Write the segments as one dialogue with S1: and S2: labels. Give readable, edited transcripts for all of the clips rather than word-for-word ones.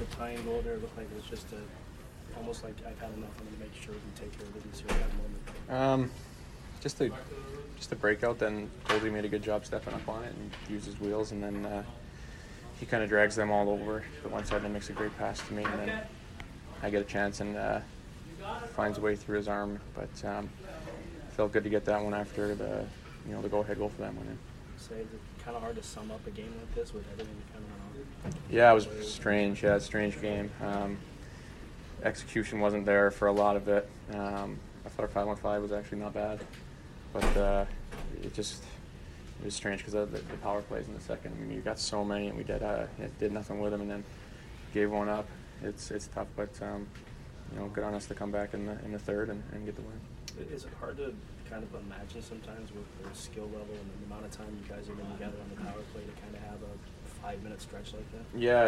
S1: the tying goal there looked like it was just almost like I've had enough. I'm going to make sure we take care of business here at that moment.
S2: Just a breakout. Then Goldie made a good job stepping up on it and used his wheels, and then he kind of drags them all over the one side and makes a great pass to me, and then I get a chance and finds a way through his arm. But felt good to get that one after the go-ahead goal for that one.
S1: Say it's kind of hard to sum up a game like this with everything kind of went on.
S2: Yeah, it was strange. Yeah, it's a strange game. Execution wasn't there for a lot of it. I thought our 5-on-5 was actually not bad, but it was strange because of the power plays in the second. I mean, you got so many, and we did nothing with them, and then gave one up. It's tough, but good on us to come back in the third and get the win.
S1: Is it hard to kind of imagine sometimes with the skill level and the amount of time you guys have been together on the power play to kind of have a 5-minute stretch like that?
S2: Yeah,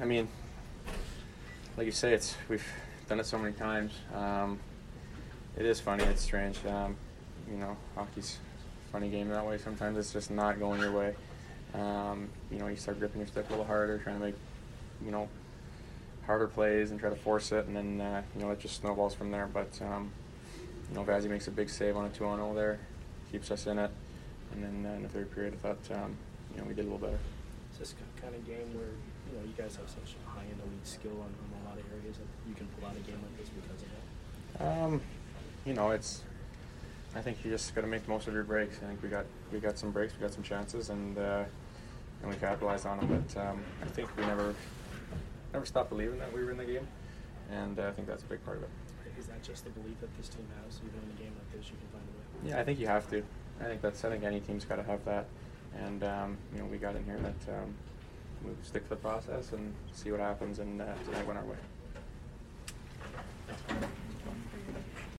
S2: like you say, we've done it so many times. It is funny. It's strange. Hockey's a funny game that way. Sometimes it's just not going your way. You start gripping your stick a little harder, trying to make, harder plays and try to force it, and then, it just snowballs from there. But, Vazzy makes a big save on a 2-on-0 there, keeps us in it, and then in the third period, I thought, we did a little better.
S1: Is this kind of game where, you guys have such high-end elite skill on a lot of areas that you can pull out a game like this because of that?
S2: I think you just got to make the most of your breaks. I think we got some breaks, we got some chances, and we capitalized on them. But I think we never stopped believing that we were in the game, and I think that's a big part of it.
S1: Is that just the belief that this team has? Even in a game like this, you can find a way?
S2: Yeah, I think you have to. I think any team's got to have that, and we got in here that we stick to the process and see what happens, and tonight went our way.